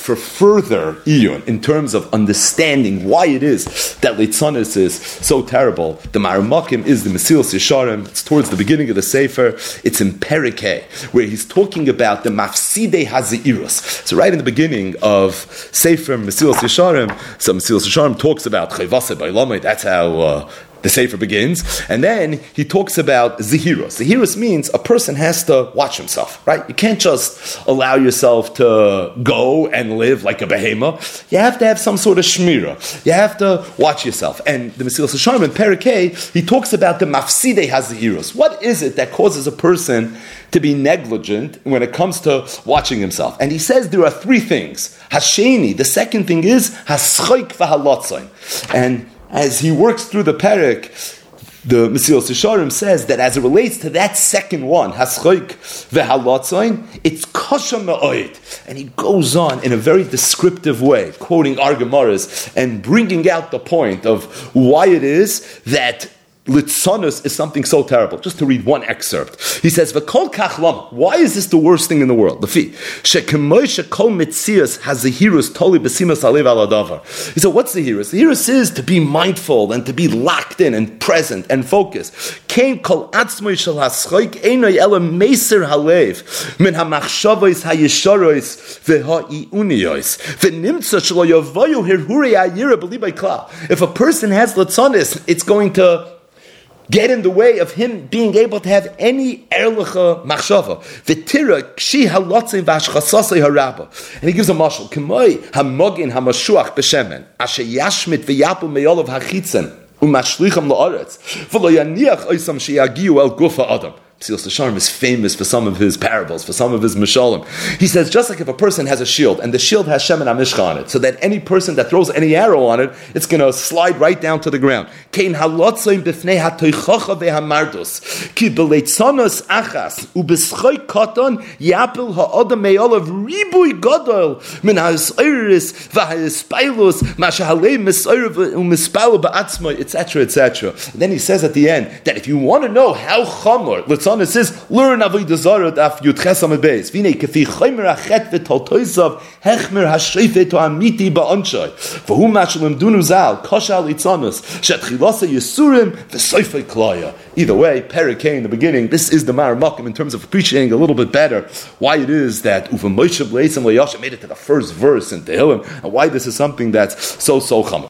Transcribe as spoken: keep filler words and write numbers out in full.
for further iyun, in terms of understanding why it is that Litzanis is so terrible, the Maramakim is the Mesilas Yesharim. It's towards the beginning of the Sefer. It's in Perikei, where he's talking about the Mafsidei Hazeirus. So right in the beginning of Sefer Mesilas Yesharim, so Mesilas Yesharim talks about Chayvase Bailamai. That's how uh, the Sefer begins. And then he talks about Zehirus. Zehirus means a person has to watch himself, right? You can't just allow yourself to go and live like a behemoth. You have to have some sort of shmira. You have to watch yourself. And the Mesilas Yesharim in Perikei, he talks about the Mafsidei HaZehirus. What is it that causes a person to be negligent when it comes to watching himself? And he says there are three things. Hasheni, the second thing is Haschoik v'halotzain. And as he works through the parak, the Mesilas Yesharim says that as it relates to that second one, Haschoik v'halotzain, it's kosher ma'oid. And he goes on in a very descriptive way, quoting our Gemaras and bringing out the point of why it is that Litzanos is something so terrible. Just to read one excerpt. He says, V'kol kach lama. Why is this the worst thing in the world? Lefi. Shekemoy shekol mitzias hazehirus toli b'simas alev al hadavar. He said, what's the hirus? The hirus is to be mindful and to be locked in and present and focused. Kein kol atzmoy shel haschoik einoy ela meiser halev min hamachshavos hayesharos v'ha'iuniyos v'nimtza shelo yavoyu hirhurei ayira b'libay klal. If a person has Litzanos, it's going to get in the way of him being able to have any erlicha machshava. V'tira kshi halotzei v'ashchasasei haraba. And he gives a mashal. K'moi hamogin hamashuach b'shemen asher yashmit v'yapul me'olav hachitzen u'mashlicham la'aretz v'lo yaniach oisam sheyagiu el gufa adam. Mesilas Yesharim is famous for some of his parables, for some of his mishalim. He says, just like if a person has a shield, and the shield has Shemen HaMishcha on it, so that any person that throws any arrow on it, it's going to slide right down to the ground. Kein halotzoim b'fnei hatoichocha ve'hamardos, ki b'leitzanos achas, u'b'schoi koton yapil ha'odam me'olav ribui godol, min ha'isairis v'ha'ispailus, mashahalei misayr u'mispalo ba'atzmoi, et cetera, et cetera. Then he says at the end, that if you want to know how chamor, Litzanos says, learn avodah zarah daf yudches amud beis. V'nei kefi chaymer achet v'toltoisav hechmer hashreifet ha'amiti ba'anshai. V'hu mashalim dunu zal kashal Litzanos shetchilasa yisurim v'soifei klaya. Either way, Perikei in the beginning, this is the Maramakim in terms of appreciating a little bit better why it is that Uva Moshe B'leitzim Le'yashem made it to the first verse in Tehillim, and why this is something that's so, so chama.